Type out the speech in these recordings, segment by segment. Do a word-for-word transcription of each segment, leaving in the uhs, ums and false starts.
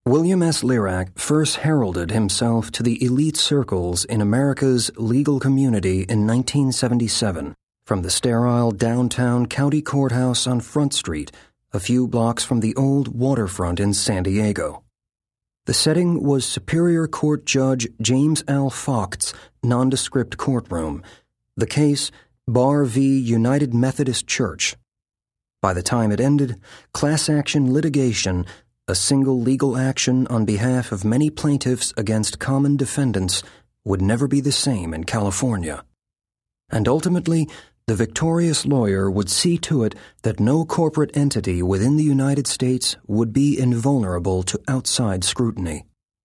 William S. Lirac first heralded himself to the elite circles in America's legal community in nineteen seventy-seven, from the sterile downtown county courthouse on Front Street, a few blocks from the old waterfront in San Diego. The setting was Superior Court Judge James L. Focht's nondescript courtroom. The case, Barr v. United Methodist Church. By the time it ended, class action litigation, a single legal action on behalf of many plaintiffs against common defendants, would never be the same in California. And ultimately, the victorious lawyer would see to it that no corporate entity within the United States would be invulnerable to outside scrutiny.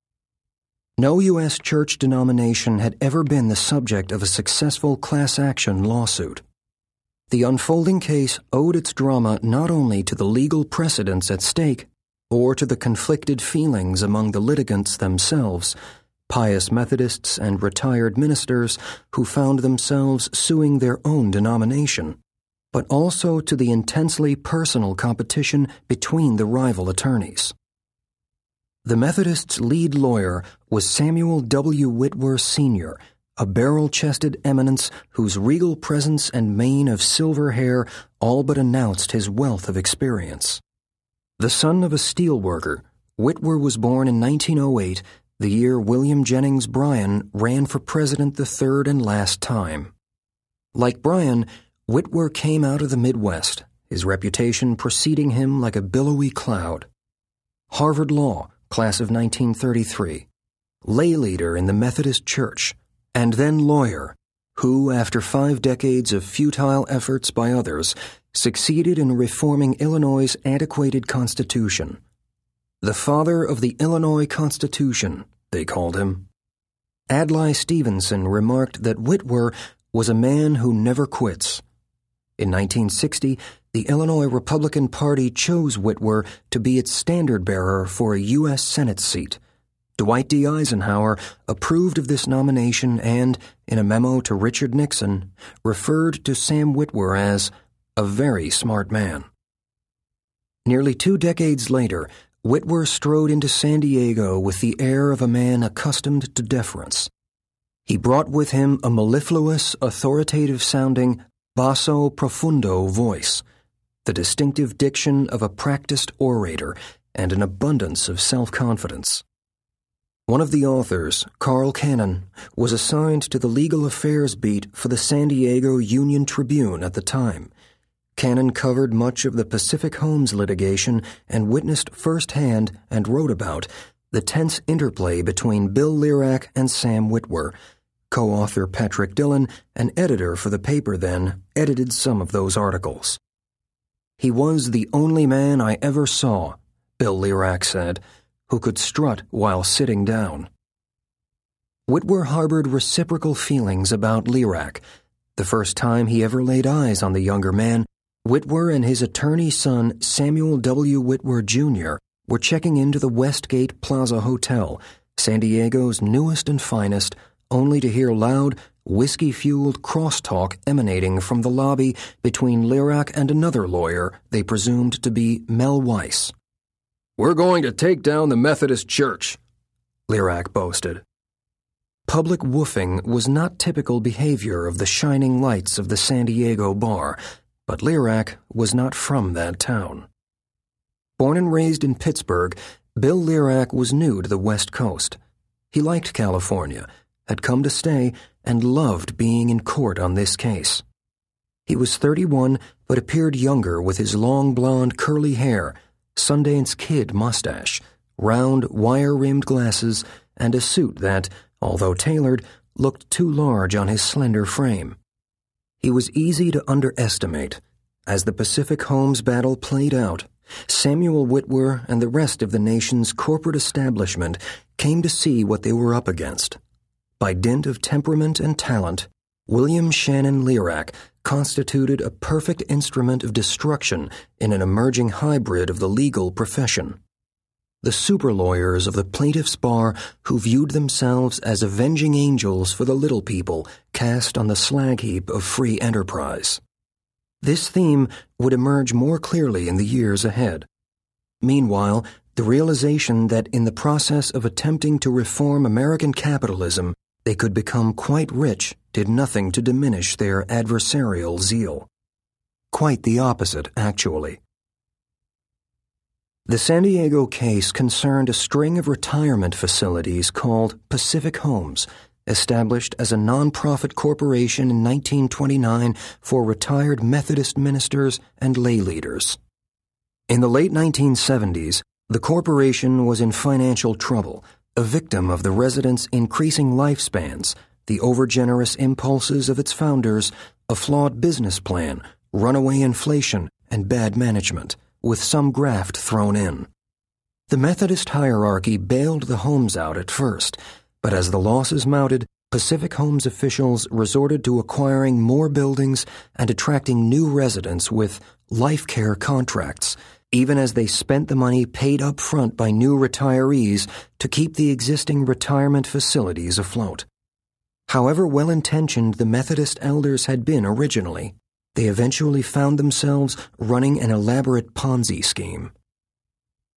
No U S church denomination had ever been the subject of a successful class action lawsuit. The unfolding case owed its drama not only to the legal precedents at stake, or to the conflicted feelings among the litigants themselves, pious Methodists and retired ministers who found themselves suing their own denomination, but also to the intensely personal competition between the rival attorneys. The Methodists' lead lawyer was Samuel W. Whitwer, Senior, a barrel-chested eminence whose regal presence and mane of silver hair all but announced his wealth of experience. The son of a steelworker, Whitwer was born in nineteen oh eight, the year William Jennings Bryan ran for president the third and last time. Like Bryan, Whitwer came out of the Midwest, his reputation preceding him like a billowy cloud. Harvard Law, class of nineteen thirty-three, lay leader in the Methodist Church, and then lawyer, who, after five decades of futile efforts by others, succeeded in reforming Illinois' antiquated constitution. The father of the Illinois Constitution, they called him. Adlai Stevenson remarked that Whitwer was a man who never quits. In nineteen sixty, the Illinois Republican Party chose Whitwer to be its standard-bearer for a U S Senate seat. Dwight D. Eisenhower approved of this nomination and, in a memo to Richard Nixon, referred to Sam Whitwer as a very smart man. Nearly two decades later, Whitwer strode into San Diego with the air of a man accustomed to deference. He brought with him a mellifluous, authoritative-sounding basso profundo voice, the distinctive diction of a practiced orator, and an abundance of self-confidence. One of the authors, Carl Cannon, was assigned to the legal affairs beat for the San Diego Union Tribune at the time. Cannon covered much of the Pacific Homes litigation and witnessed firsthand and wrote about the tense interplay between Bill Lirac and Sam Whitwer. Co-author Patrick Dillon, an editor for the paper then, edited some of those articles. "He was the only man I ever saw," Bill Lirac said, "who could strut while sitting down." Whitwer harbored reciprocal feelings about Lirac. The first time he ever laid eyes on the younger man, Whitwer and his attorney son Samuel W. Whitwer, Junior were checking into the Westgate Plaza Hotel, San Diego's newest and finest, only to hear loud, whiskey-fueled crosstalk emanating from the lobby between Lirac and another lawyer they presumed to be Mel Weiss. "We're going to take down the Methodist Church," Lirac boasted. Public woofing was not typical behavior of the shining lights of the San Diego bar, but Lirac was not from that town. Born and raised in Pittsburgh, Bill Lirac was new to the West Coast. He liked California, had come to stay, and loved being in court on this case. He was thirty-one, but appeared younger with his long blonde curly hair, Sundance Kid mustache, round wire-rimmed glasses, and a suit that, although tailored, looked too large on his slender frame. He was easy to underestimate. As the Pacific Homes battle played out, Samuel Whitwer and the rest of the nation's corporate establishment came to see what they were up against. By dint of temperament and talent, William Shannon Lirac constituted a perfect instrument of destruction in an emerging hybrid of the legal profession. The super-lawyers of the plaintiff's bar who viewed themselves as avenging angels for the little people cast on the slag heap of free enterprise. This theme would emerge more clearly in the years ahead. Meanwhile, The realization that in the process of attempting to reform American capitalism, they could become quite rich did nothing to diminish their adversarial zeal. Quite the opposite, actually. The San Diego case concerned a string of retirement facilities called Pacific Homes, established as a nonprofit corporation in nineteen twenty-nine for retired Methodist ministers and lay leaders. In the late nineteen seventies, the corporation was in financial trouble, a victim of the residents' increasing lifespans, the overgenerous impulses of its founders, a flawed business plan, runaway inflation, and bad management, with some graft thrown in. The Methodist hierarchy bailed the homes out at first, but as the losses mounted, Pacific Homes officials resorted to acquiring more buildings and attracting new residents with life care contracts, even as they spent the money paid up front by new retirees to keep the existing retirement facilities afloat. However well-intentioned the Methodist elders had been originally, they eventually found themselves running an elaborate Ponzi scheme.